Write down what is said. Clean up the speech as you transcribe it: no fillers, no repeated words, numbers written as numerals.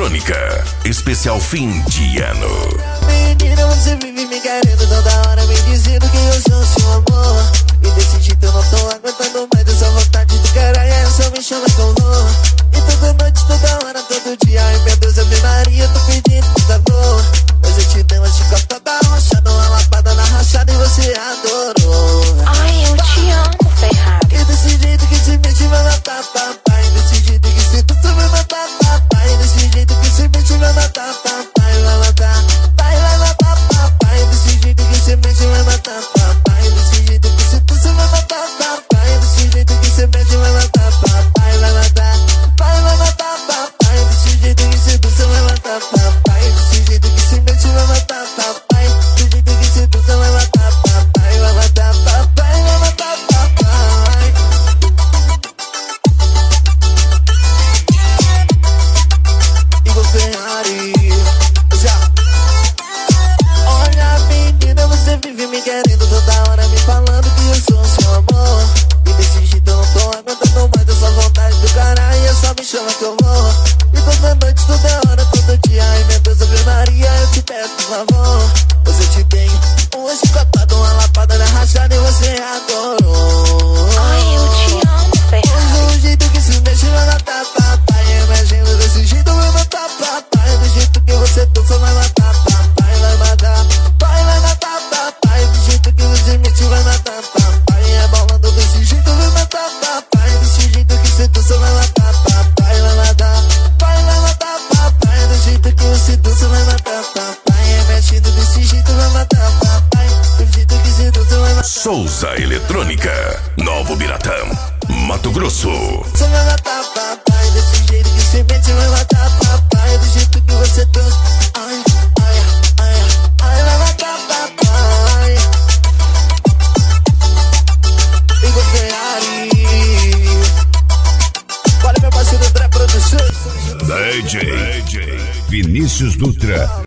Eletrônica, especial fim de ano. Menina, você vive me querendo toda hora, me dizendo que eu sou seu amor. E desse jeito eu não tô aguentando mais essa vontade do caralho. É só me chama que eu vou. E toda noite, toda hora, todo dia. Ai meu Deus, Ave Maria, tô pedindo por favor. Mas eu te dei uma chicotada rochada, uma lapada na rachada e você adorou. Ai, eu te amo, Ferrari. E desse jeito que se mexe vai matar papai. Desse jeito que se tu vai matar papai. Desse jeito que se mexe vai matar papai. Vai matar, vai matar papai. Desse jeito que se mexe vai matar papai. Desse jeito que se tu vai matar papai. Desse jeito que se mexe vai matar papai. Vai matar, vai matar papai. Desse jeito que se tu vai matar papai. Desse jeito que se mexe vai matar papai. Desse jeito que se tu vai matar papai. Vai matar papai, vai matar papai. Igor Ferrari, já. Olha menina, você vive me querendo toda hora, me falando que eu sou seu amor. E desse jeito eu não tô aguentando mais essa vontade do caralho. É só me chama que eu vou. E toda noite, toda hora, todo dia. Ai meu Deus, Ave Maria, eu te peço por favor. Pois eu te dei uma chicotada, uma lapada na rachada e você adorou. Ai, eu te amo, Ferrari. Pois o jeito que se mexe vai matar papai. Imagina desse jeito vai matar papai. Do jeito que você dança vai matar papai. Vai matar, vai matar papai. Do jeito que você mexe vai matar papai. É bolando desse jeito vai matar papai. Desse jeito que você dança vai matar papai. Vai matar, vai matar papai. Do jeito que você dança vai matar papai. É mexendo desse jeito vai matar papai. Do jeito que você dança vai matar. Souza Eletrônica, Novo Biratã, Mato Grosso. Você vai matar papai. Desse jeito que você mente vai matar papai. Do jeito que você dança. Ai, ai, ai, ai, vai matar papai. Igor Ferrari. Olha meu parceiro André Produções. DJ Vinícius Dutra.